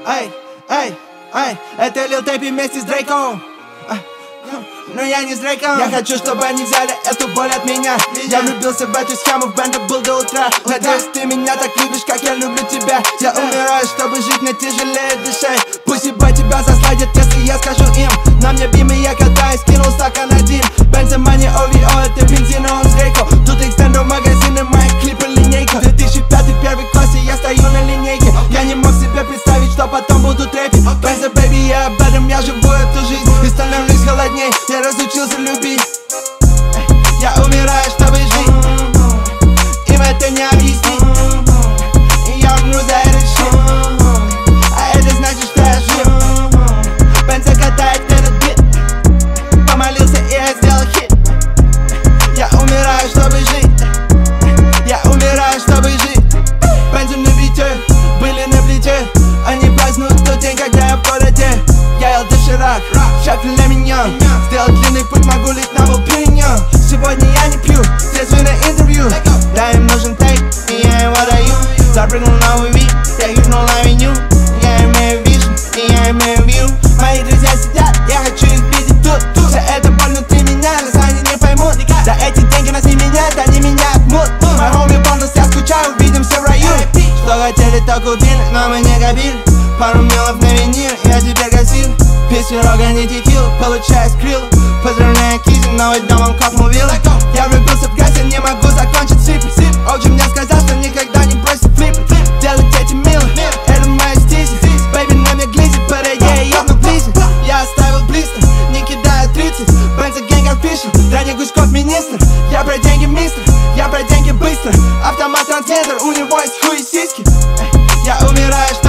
Это Lil Tape вместе с Дрейком. Но я не с Дрейком. Я хочу, чтобы они взяли эту боль от меня. Я влюбился в эту схему, в бенде был до утра. Надеюсь, ты меня так любишь, как я люблю тебя. Я умираю, чтобы жить, но тяжелее дышать. Пусть ебать тебя засладят, если я скажу им. На мне бим, и я катаюсь, кинул стакан один. Бензомания, OVO, это бензин, он с Дрейком. Тут экстенду магазины, мои клипы, линейка. 2005, первый класс, и я стою на линейке. Я не мог себе представить, что потом буду трэпить. Бензо, бэйби, я об этом, я живу эту жизнь. И становлюсь холодней, я разучился любить. Я умираю, чтобы жить. Им это не объяснить. И я умру за этот shit. А это значит, что я жив. Бензо катает этот бит. Помолился, и я сделал хит. Я умираю, чтобы жить. Я умираю, чтобы жить. Бензо на бите, были на плите. Они празднуют тот день, когда я в городе. Я ел доширак, шаг для меня. Сделал длинный путь, могу лить на волпиньон. Сегодня я не пью, трезвый на интервью. Да, им нужен тейп, и я его даю. Запрыгнул новый вид, я юрнул на меню. Я имею вижн, и я имею вью. Мои друзья сидят, я хочу их видеть тут. Все это боль внутри меня, но они не поймут. Да эти деньги нас не меняют, они меняют мут. Мой хоми бонус, я скучаю, увидимся в раю. Что хотели, то купили, но мы не копили. Пару милов на винир, я теперь гасил. Песню рога не текил, получаю скрилл. Поздравляю Кизи, новый дом он копнул вилл. Я влюбился в грязь, я не могу закончить сипы. Оджи мне сказал, что никогда не бросит флипы. Делать эти милы, это моя стизи. Бэйби на мне глизит, я ебну ближе. Я оставил блистер, не кидаю 30. Бензо гэнг офишл, ранее Гуськов министр. Я про деньги мистер, я про деньги быстро. Автомат трансгендер, у него есть хуй и сиськи. Я умираю,